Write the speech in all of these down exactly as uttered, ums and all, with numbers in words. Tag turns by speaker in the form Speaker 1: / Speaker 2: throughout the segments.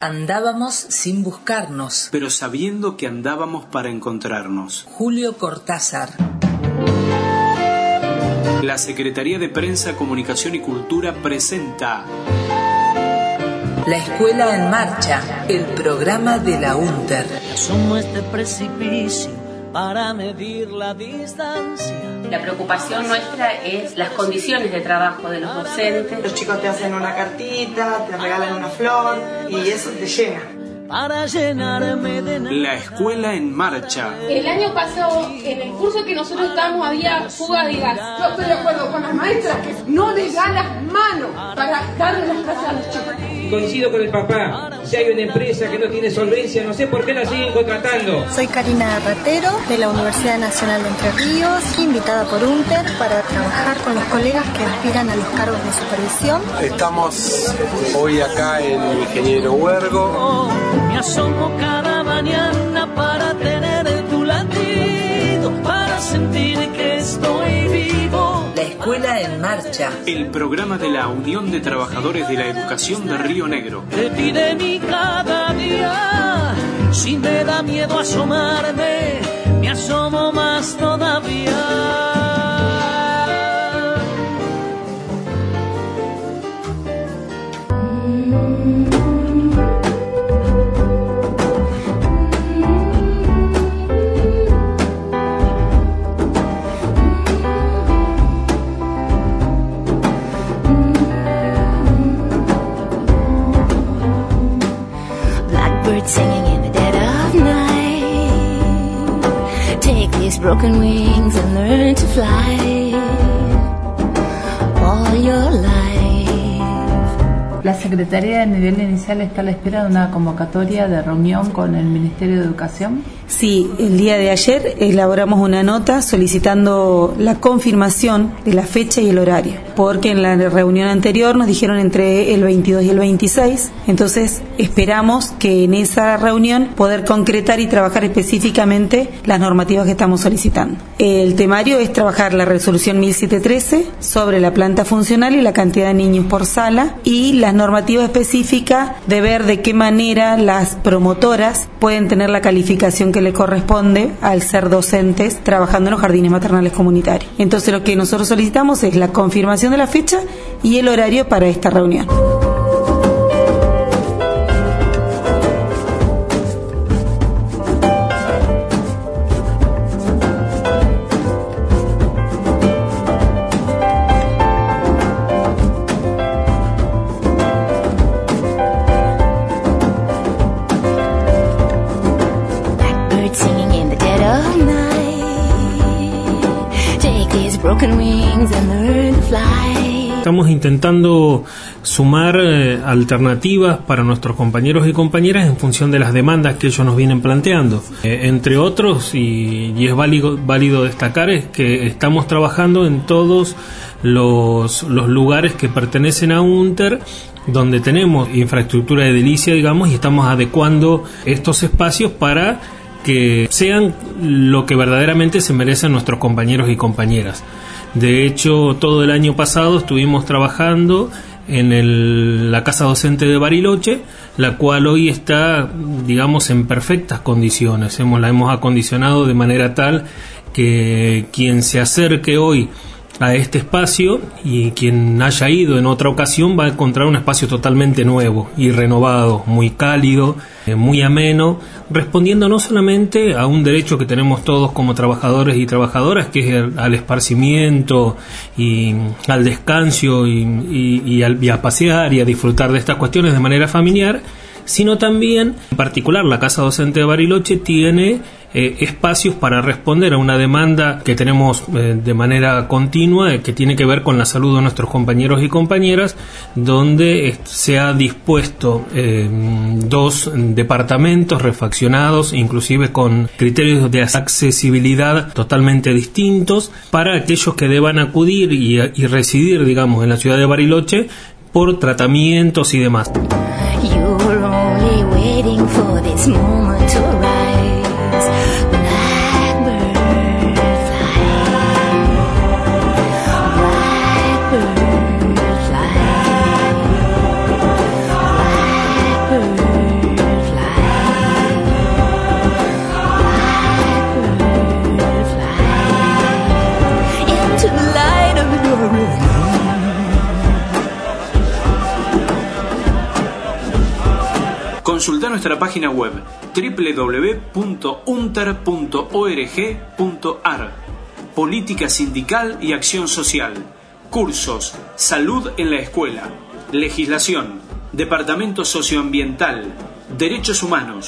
Speaker 1: Andábamos sin buscarnos,
Speaker 2: pero sabiendo que andábamos para encontrarnos.
Speaker 1: Julio Cortázar.
Speaker 2: La Secretaría de Prensa, Comunicación y Cultura presenta
Speaker 1: La Escuela en Marcha, el programa de la UNTER.
Speaker 3: Asomo este precipicio para medir la distancia.
Speaker 4: La preocupación nuestra es las condiciones de trabajo de los docentes.
Speaker 5: Los chicos te hacen una cartita, te regalan una flor y eso te llena.
Speaker 3: Para llenarme de nada.
Speaker 2: La Escuela en Marcha.
Speaker 6: El año pasado, en el curso que nosotros estábamos, había fuga de gas. Yo estoy de acuerdo con las maestras que no les dan las manos para darle las clases a los chicos.
Speaker 7: Coincido con el papá. Si hay una empresa que no tiene solvencia, no sé por qué la siguen contratando.
Speaker 8: Soy Karina Ratero, de la Universidad Nacional de Entre Ríos, invitada por UNTER para trabajar con los colegas que aspiran a los cargos de supervisión.
Speaker 9: Estamos hoy acá en Ingeniero Huergo.
Speaker 3: Me asomo cada mañana para tener tu latido, para sentir que estoy vivo.
Speaker 1: La Escuela en Marcha,
Speaker 2: el programa de la Unión de Trabajadores de la Educación de Río Negro.
Speaker 3: Te pide mi cada día, si me da miedo asomarme, me asomo más todavía.
Speaker 10: Singing in the dead of night. Take these broken wings and learn to fly all your life.
Speaker 11: La Secretaría de Nivel Inicial está a la espera de una convocatoria de reunión con el Ministerio de Educación.
Speaker 12: Sí, el día de ayer elaboramos una nota solicitando la confirmación de la fecha y el horario, porque en la reunión anterior nos dijeron entre el veintidós y el veintiséis, entonces esperamos que en esa reunión poder concretar y trabajar específicamente las normativas que estamos solicitando. El temario es trabajar la resolución mil setecientos trece sobre la planta funcional y la cantidad de niños por sala, y las normativas específicas de ver de qué manera las promotoras pueden tener la calificación que le corresponde al ser docentes trabajando en los jardines maternales comunitarios. Entonces lo que nosotros solicitamos es la confirmación de la fecha y el horario para esta reunión.
Speaker 13: Estamos intentando sumar eh, alternativas para nuestros compañeros y compañeras en función de las demandas que ellos nos vienen planteando. Eh, entre otros, y, y es válido, válido destacar, es que estamos trabajando en todos los, los lugares que pertenecen a UNTER, donde tenemos infraestructura de edilicia, digamos, y estamos adecuando estos espacios para que sean lo que verdaderamente se merecen nuestros compañeros y compañeras. De hecho, todo el año pasado estuvimos trabajando en el, la casa docente de Bariloche, la cual hoy está, digamos, en perfectas condiciones. Hemos, la hemos acondicionado de manera tal que quien se acerque hoy a este espacio y quien haya ido en otra ocasión va a encontrar un espacio totalmente nuevo y renovado, muy cálido, eh, muy ameno, respondiendo no solamente a un derecho que tenemos todos como trabajadores y trabajadoras, que es el, al esparcimiento y al descanso y, y, y, al, y a pasear y a disfrutar de estas cuestiones de manera familiar, sino también, en particular, la Casa Docente de Bariloche tiene eh, espacios para responder a una demanda que tenemos eh, de manera continua, eh, que tiene que ver con la salud de nuestros compañeros y compañeras, donde eh, se ha dispuesto eh, dos departamentos refaccionados, inclusive con criterios de accesibilidad totalmente distintos, para aquellos que deban acudir y, y residir, digamos, en la ciudad de Bariloche por tratamientos y demás.
Speaker 10: You're only waiting for this moment to rise. Blackbird fly, blackbird fly, blackbird
Speaker 2: Consulta nuestra página web doble u doble u doble u punto unter punto org punto ar. Política sindical y acción social. Cursos, salud en la escuela, legislación, departamento socioambiental, derechos humanos.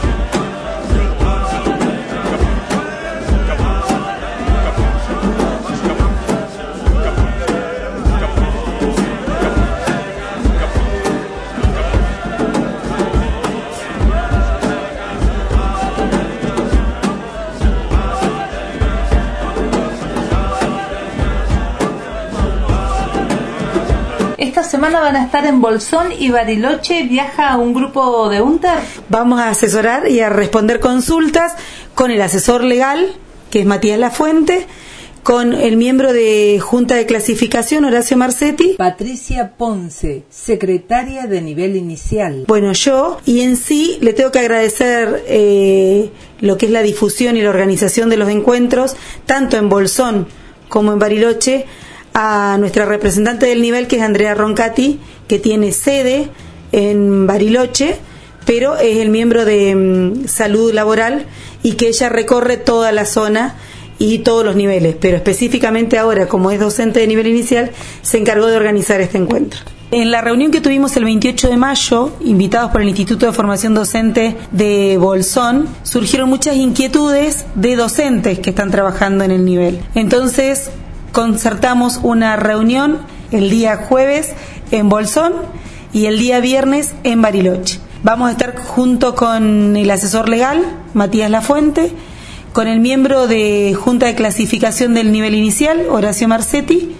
Speaker 11: Esta semana van a estar en Bolsón y Bariloche. ¿Viaja un grupo de UNTER?
Speaker 12: Vamos a asesorar y a responder consultas con el asesor legal, que es Matías Lafuente, con el miembro de Junta de Clasificación, Horacio Marcetti.
Speaker 1: Patricia Ponce, secretaria de nivel inicial.
Speaker 12: Bueno, yo, y en sí le tengo que agradecer eh, lo que es la difusión y la organización de los encuentros, tanto en Bolsón como en Bariloche, a nuestra representante del nivel, que es Andrea Roncati, que tiene sede en Bariloche, pero es el miembro de um, salud laboral, y que ella recorre toda la zona y todos los niveles, pero específicamente ahora, como es docente de nivel inicial, se encargó de organizar este encuentro. En la reunión que tuvimos el veintiocho de mayo, invitados por el Instituto de Formación Docente de Bolsón, surgieron muchas inquietudes de docentes que están trabajando en el nivel. Entonces, concertamos una reunión el día jueves en Bolsón y el día viernes en Bariloche. Vamos a estar junto con el asesor legal, Matías Lafuente, con el miembro de Junta de Clasificación del nivel inicial, Horacio Marcetti,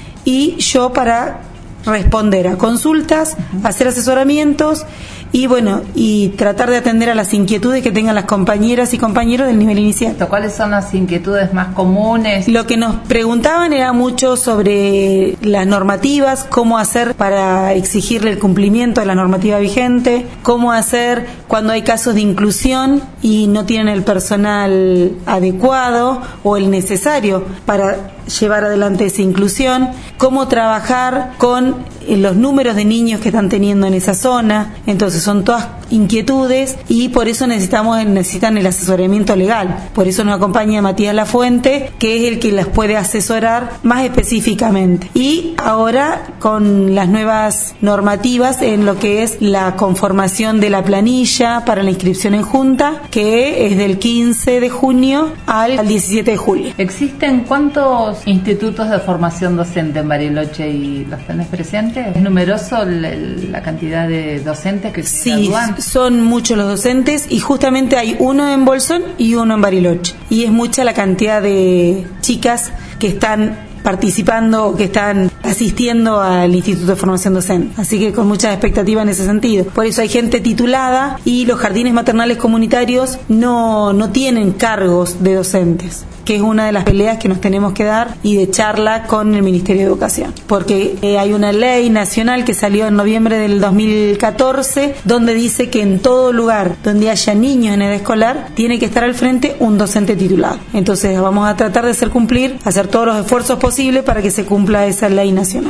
Speaker 12: y yo para responder a consultas, hacer asesoramientos y bueno, y tratar de atender a las inquietudes que tengan las compañeras y compañeros del nivel inicial.
Speaker 11: ¿Cuáles son las inquietudes más comunes?
Speaker 12: Lo que nos preguntaban era mucho sobre las normativas, cómo hacer para exigirle el cumplimiento de la normativa vigente, cómo hacer cuando hay casos de inclusión y no tienen el personal adecuado o el necesario para llevar adelante esa inclusión, cómo trabajar con los números de niños que están teniendo en esa zona. Entonces son todas inquietudes y por eso necesitamos necesitan el asesoramiento legal. Por eso nos acompaña Matías Lafuente, que es el que las puede asesorar más específicamente. Y ahora con las nuevas normativas en lo que es la conformación de la planilla para la inscripción en junta, que es del quince de junio al, al diecisiete de julio.
Speaker 11: ¿Existen cuántos institutos de formación docente en Bariloche y los tenés presentes? ¿Es numeroso la, la cantidad de docentes que se
Speaker 12: sí,
Speaker 11: gradúan?
Speaker 12: Son muchos los docentes y justamente hay uno en Bolsón y uno en Bariloche. Y es mucha la cantidad de chicas que están participando, que están asistiendo al Instituto de Formación Docente. Así que con muchas expectativas en ese sentido. Por eso hay gente titulada y los jardines maternales comunitarios no, no tienen cargos de docentes, que es una de las peleas que nos tenemos que dar y de charla con el Ministerio de Educación. Porque eh, hay una ley nacional que salió en noviembre del dos mil catorce donde dice que en todo lugar donde haya niños en edad escolar tiene que estar al frente un docente titulado. Entonces vamos a tratar de hacer cumplir, hacer todos los esfuerzos posibles para que se cumpla esa ley nacional.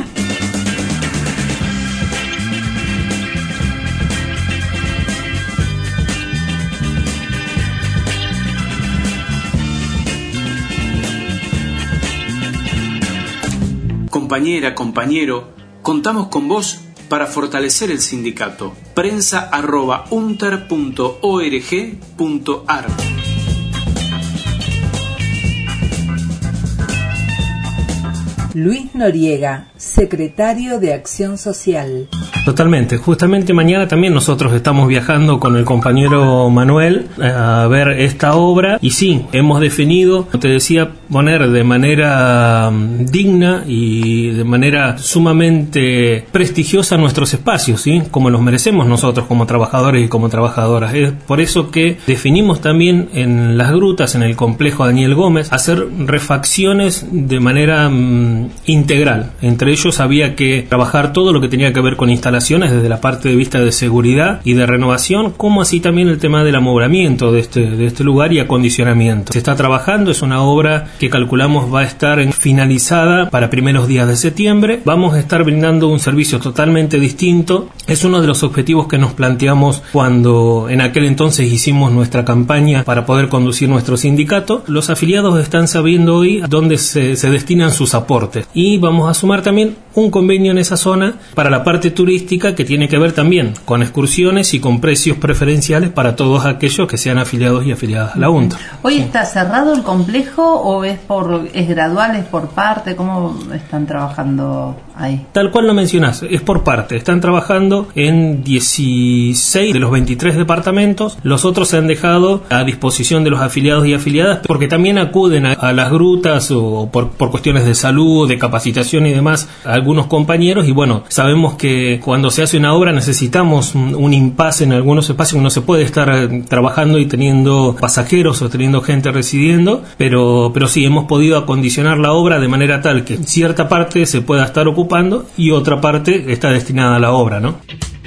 Speaker 2: Compañera, compañero, contamos con vos para fortalecer el sindicato. Prensa arroba unter punto org punto ar.
Speaker 1: Luis Noriega, secretario de Acción Social.
Speaker 13: Totalmente, justamente mañana también nosotros estamos viajando con el compañero Manuel a ver esta obra y sí, hemos definido, como te decía, poner de manera digna y de manera sumamente prestigiosa nuestros espacios, ¿sí? Como los merecemos nosotros como trabajadores y como trabajadoras. Es por eso que definimos también en las grutas, en el complejo Daniel Gómez, hacer refacciones de manera mmm, integral. Entre ellos había que trabajar todo lo que tenía que ver con instalaciones desde la parte de vista de seguridad y de renovación, como así también el tema del amoblamiento de este, de este lugar y acondicionamiento. Se está trabajando, es una obra que calculamos va a estar finalizada para primeros días de septiembre. Vamos a estar brindando un servicio totalmente distinto. Es uno de los objetivos que nos planteamos cuando en aquel entonces hicimos nuestra campaña para poder conducir nuestro sindicato. Los afiliados están sabiendo hoy dónde se, se destinan sus aportes, y vamos a sumar también un convenio en esa zona para la parte turística, que tiene que ver también con excursiones y con precios preferenciales para todos aquellos que sean afiliados y afiliadas a la UNTER.
Speaker 11: ¿Hoy sí. está cerrado el complejo o es por es gradual, es por parte? ¿Cómo están trabajando ahí?
Speaker 13: Tal cual lo mencionás, es por parte. Están trabajando en dieciséis de los veintitrés departamentos. Los otros se han dejado a disposición de los afiliados y afiliadas, porque también acuden a, a las grutas o por, por cuestiones de salud, de capacitación y demás, a algunos compañeros. Y bueno, sabemos que cuando se hace una obra necesitamos un, un impasse en algunos espacios. No se puede estar eh, trabajando y teniendo pasajeros o teniendo gente residiendo, pero, pero sí hemos podido acondicionar la obra de manera tal que cierta parte se pueda estar ocupando y otra parte está destinada a la obra, ¿no?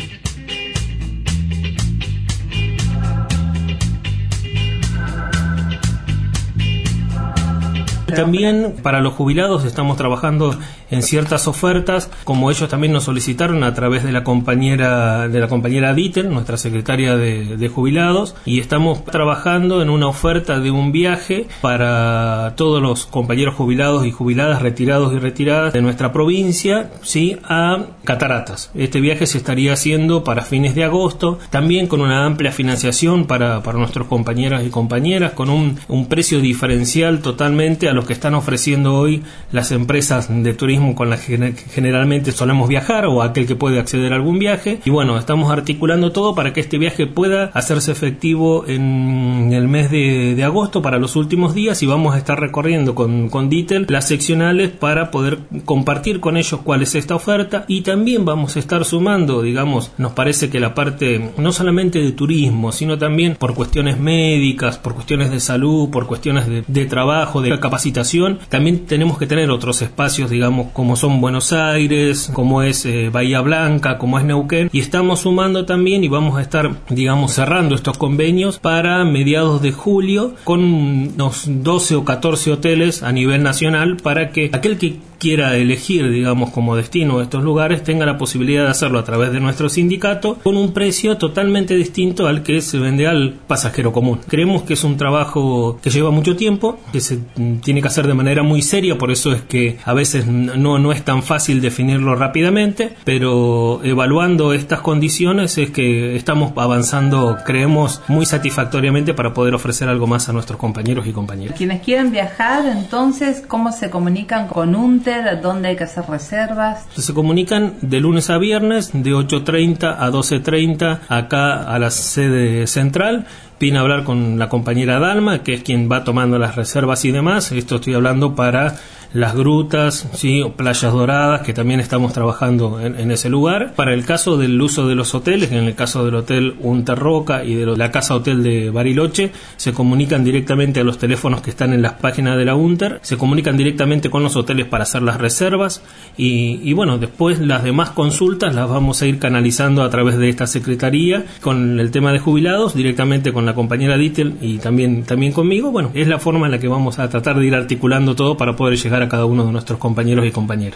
Speaker 13: También para los jubilados estamos trabajando en ciertas ofertas, como ellos también nos solicitaron a través de la compañera de la compañera Dittel, nuestra secretaria de, de jubilados, y estamos trabajando en una oferta de un viaje para todos los compañeros jubilados y jubiladas, retirados y retiradas de nuestra provincia, sí, a Cataratas. Este viaje se estaría haciendo para fines de agosto, también con una amplia financiación para, para nuestros compañeros y compañeras, con un, un precio diferencial totalmente a los que están ofreciendo hoy las empresas de turismo con las que generalmente solemos viajar, o aquel que puede acceder a algún viaje. Y bueno, estamos articulando todo para que este viaje pueda hacerse efectivo en el mes de, de agosto, para los últimos días, y vamos a estar recorriendo con, con Dittel las seccionales para poder compartir con ellos cuál es esta oferta. Y también vamos a estar sumando, digamos, nos parece que la parte no solamente de turismo, sino también por cuestiones médicas, por cuestiones de salud, por cuestiones de, de trabajo, de capacitación, también tenemos que tener otros espacios, digamos, como son Buenos Aires, como es eh, Bahía Blanca, como es Neuquén, y estamos sumando también y vamos a estar, digamos, cerrando estos convenios para mediados de julio con unos doce o catorce hoteles a nivel nacional, para que aquel que quiera elegir, digamos, como destino estos lugares tenga la posibilidad de hacerlo a través de nuestro sindicato con un precio totalmente distinto al que se vende al pasajero común. Creemos que es un trabajo que lleva mucho tiempo, que se tiene que hacer de manera muy seria, por eso es que a veces no, no es tan fácil definirlo rápidamente, pero evaluando estas condiciones es que estamos avanzando, creemos, muy satisfactoriamente para poder ofrecer algo más a nuestros compañeros y compañeras.
Speaker 11: Quienes quieran viajar, entonces, ¿cómo se comunican con UNTER? ¿Dónde hay que hacer reservas?
Speaker 13: Se comunican de lunes a viernes de ocho treinta a doce treinta acá a la sede central. Vine a hablar con la compañera Dalma, que es quien va tomando las reservas y demás. Esto estoy hablando para las grutas, sí, o playas doradas, que también estamos trabajando en, en ese lugar. Para el caso del uso de los hoteles, en el caso del hotel UNTER Roca y de lo, la casa hotel de Bariloche, se comunican directamente a los teléfonos que están en las páginas de la UNTER, se comunican directamente con los hoteles para hacer las reservas, y, y bueno, después las demás consultas las vamos a ir canalizando a través de esta secretaría, con el tema de jubilados, directamente con la compañera Dittel y también, también conmigo. Bueno, es la forma en la que vamos a tratar de ir articulando todo para poder llegar a cada uno de nuestros compañeros y compañeras.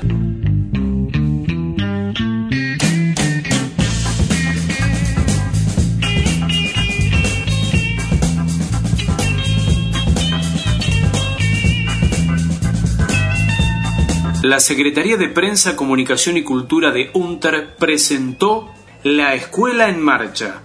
Speaker 2: La Secretaría de Prensa, Comunicación y Cultura de UNTER presentó La Escuela en Marcha,